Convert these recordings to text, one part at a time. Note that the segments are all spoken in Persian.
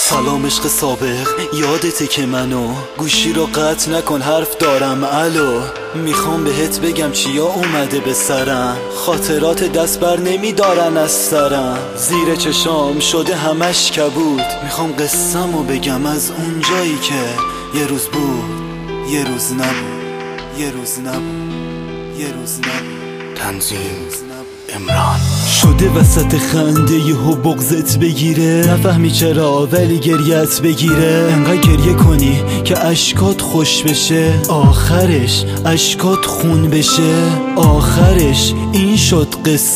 سلام عشق سابق، یادته که منو گوشی رو قطع نکن، حرف دارم الو. میخوام بهت بگم چیا اومده به سرم، خاطرات دست بر نمیدارن از سرم. زیر چشام شده همش کبود، میخوام قصه‌مو بگم از اون جایی که یه روز بود، یه روز نبود، یه روز نبود، یه روز نبود. تنظیم امران. شده وسط خنده یهو بغضت بگیره، نفهمی چرا ولی گریت بگیره. انقدر گریه کنی که اشکات خوش بشه، آخرش اشکات خون بشه. آخرش این شد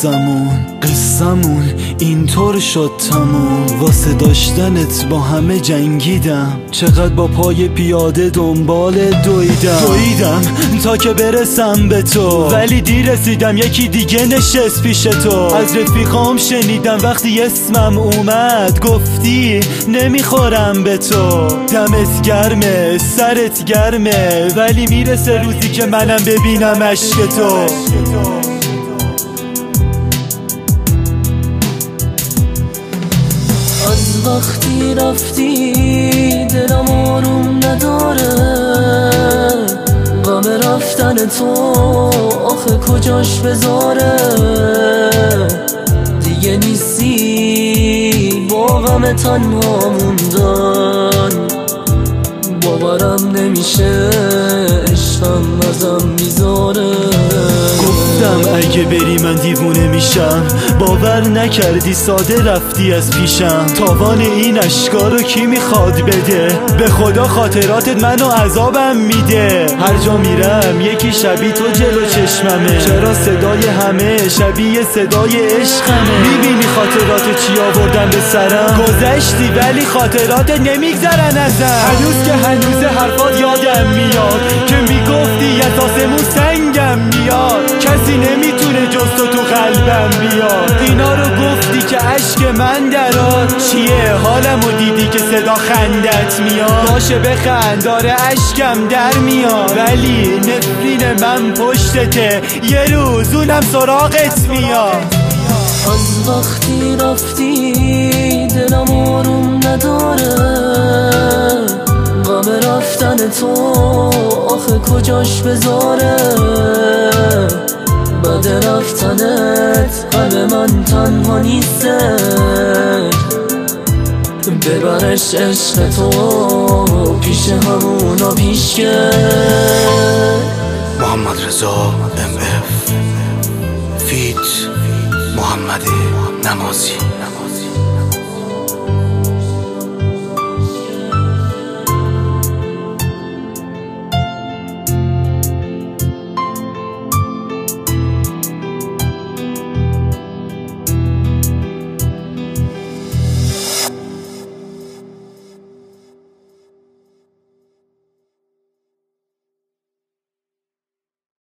قصمون اینطور شد تموم. واسه داشتنت با همه جنگیدم، چقدر با پای پیاده دنبال دویدم تا که برسم به تو، ولی دیر رسیدم یکی دیگه نشست پیش تو. از رفیقام شنیدم وقتی اسمم اومد، گفتی نمیخورم به تو. دمت گرمه سرت گرمه، ولی میرسه روزی که منم ببینم عشق تو. از وقتی رفتی دلم آروم نداره، غم رفتن تو آخه کجاش بذاره. دیگه نیستی با غم تنها موندن، باورم نمیشه عشقم ازم میذاره. گفتم اگه بری من دیوونه میشم، باور نکردی ساده رفتی از پیشم. تاوان این اشکا رو کی میخواد بده، به خدا خاطراتت منو عذابم میده. هر جا میرم یکی شبیه تو جلو چشممه، چرا صدای همه شبیه صدای عشقمه. میبینی خاطرات چی آوردم به سرم، گذشتی ولی خاطراتت نمیگذرن ازم. هنوز که هنوز حرفات یادم میاد که میگفتی از آسمون سنگم میاد، کسی نمیتونه جز تو قلبم بیاد. اینا رو گفتی که عشق من درات، چیه حالمو دیدی که صدا خندت میاد. باشه بخند داره عشقم در میاد، ولی نفرین من پشتته، یه روز اونم سراغت میاد. از وقتی رفتی دلم آروم نداره، غم رفتن تو آخه کجاش بذاره. بعد رفتنت قلب من تنها نیسته، ببرش عشق تو پیش همونا پیشکه. محمد رضا MF فیت محمد نمازی.